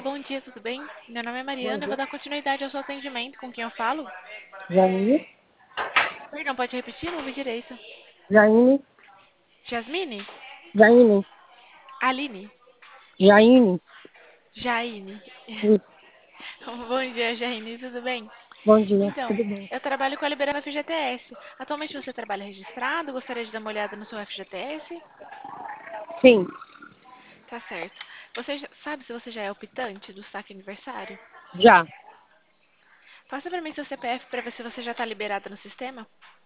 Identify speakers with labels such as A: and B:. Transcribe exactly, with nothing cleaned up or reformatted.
A: bom dia, tudo bem? Meu nome é
B: Bom
A: Mariana, eu vou
B: dia.
A: dar continuidade ao seu atendimento. Com quem eu falo?
B: Jaine,
A: Perdão, pode repetir? Não ouvi direito.
B: Jaine,
A: Jasmine?
B: Jaine,
A: Aline?
B: Jaine.
A: Jaine?
B: Isso.
A: Bom dia, Jaine, tudo bem?
B: Bom dia,
A: Então,
B: tudo bem?
A: eu trabalho com a Liberava F G T S. Atualmente você trabalha registrado? Gostaria de dar uma olhada no seu F G T S?
B: Sim,
A: Tá certo. Você já- sabe se você já é optante do saque aniversário?
B: já.
A: Passa pra mim seu C P F pra ver se você já tá liberada no sistema.